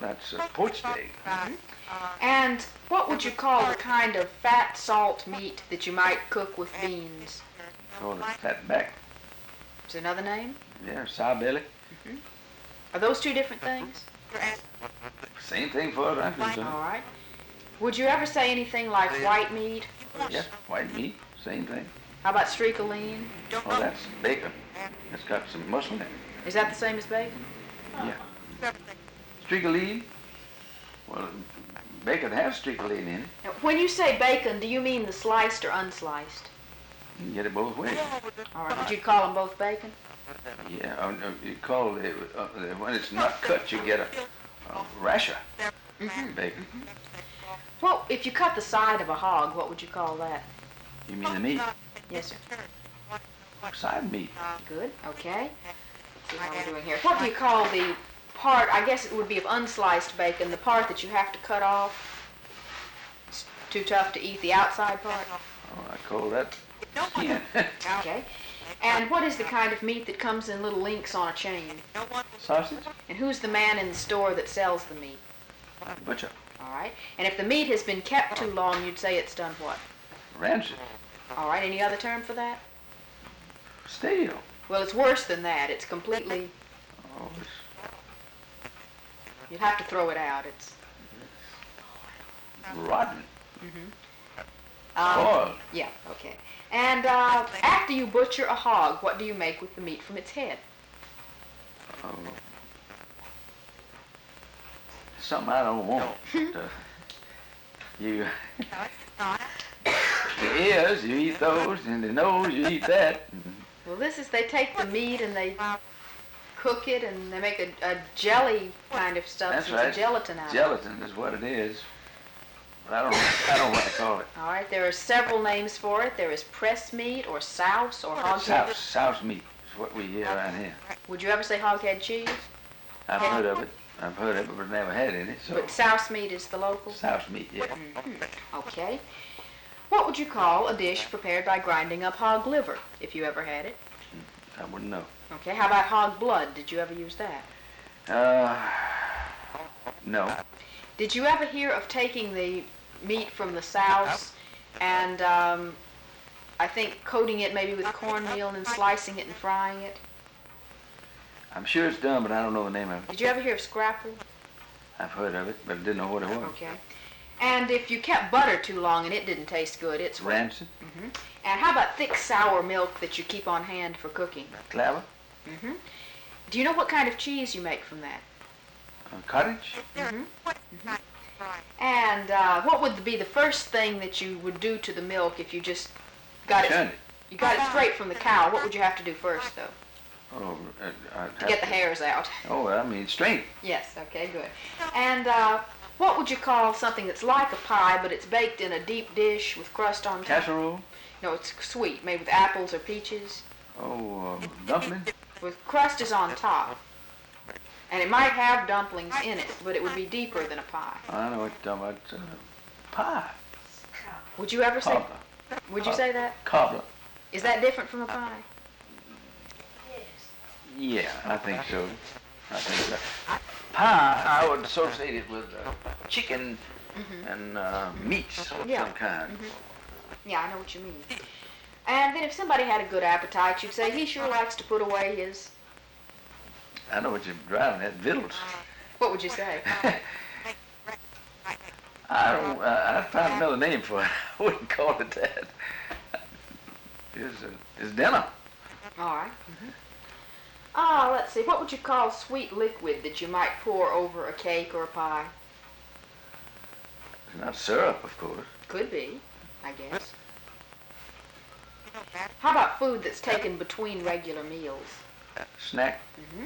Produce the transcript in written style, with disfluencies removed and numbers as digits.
that's poached egg. And what would you call the kind of fat salt meat that you might cook with beans? Call it fat back. Is there another name? Yeah, sow belly. Are those two different things? Same thing for us, I'm concerned. All right. Would you ever say anything like white meat? Yeah, white meat, same thing. How about streakoline? Oh, that's bacon. It's got some muscle in it. Is that the same as bacon? Yeah. Streakoline? Well, bacon has streakoline in it. Now, when you say bacon, do you mean the sliced or unsliced? You can get it both ways. All right. Would you call them both bacon? Yeah, you call it, when it's not cut, you get a rasher bacon. Well, if you cut the side of a hog, what would you call that? You mean the meat? Yes, sir. Side meat. Good. Okay. Let's see how we're doing here. What do you call the part, I guess it would be of unsliced bacon, the part that you have to cut off? It's too tough to eat the outside part? Oh, I call that skin. Okay. And what is the kind of meat that comes in little links on a chain? Sausage? And who's the man in the store that sells the meat? Butcher. All right. And if the meat has been kept too long, you'd say it's done what? Rancid. All right. Any other term for that? Stale. Well, it's worse than that. It's completely, Oh, you'd have to throw it out. It's rotten. um, Boiled. yeah, okay. And after you butcher a hog, what do you make with the meat from its head? Oh. Something I don't want. You, the ears, you eat those, and the nose, you eat that. Well, this is, they take the meat and they cook it and they make a jelly kind of stuff. That's It's right. a gelatin out of it. Gelatin is what it is. But I don't want to call it. All right, there are several names for it. There is press meat or souse or hog head. Souse meat is what we hear around here. Would you ever say hog head cheese? I've heard of it. I've heard of it, but never had any. So But souse meat is the local? souse meat, yeah. Okay. What would you call a dish prepared by grinding up hog liver, if you ever had it? I wouldn't know. Okay, how about hog blood? Did you ever use that? No. Did you ever hear of taking the meat from the souse and I think coating it maybe with cornmeal and then slicing it and frying it? I'm sure it's done, but I don't know the name of it. Did you ever hear of scrapple? I've heard of it, but I didn't know what it was. Okay. And if you kept butter too long and it didn't taste good, it's what? Rancid, And how about thick sour milk that you keep on hand for cooking? clabber, Do you know what kind of cheese you make from that? cottage, And what would be the first thing that you would do to the milk if you just got churn it? it. You got it straight from the cow. What would you have to do first, though, Oh, I'd to get the hairs out? Oh, I mean strain. Yes. Okay. Good. And what would you call something that's like a pie, but it's baked in a deep dish with crust on top? Casserole. No, it's sweet, made with apples or peaches. Oh, dumpling. With crust is on top. And it might have dumplings in it, but it would be deeper than a pie. I know what you're talking about. Pie. Would you ever say? Cobbler. Would you say that? Cobbler. Is that different from a pie? Yeah, I think so. I think so. Pie, I would associate it with chicken and meats of Yeah. some kind. Yeah, I know what you mean. And then if somebody had a good appetite, you'd say he sure likes to put away his. I know what you're driving at, victuals. What would you say? I don't. I'd find another name for it. I wouldn't call it that. It's dinner. All right. Let's see. What would you call sweet liquid that you might pour over a cake or a pie? It's not syrup, of course. Could be, I guess. How about food that's taken between regular meals? Snack.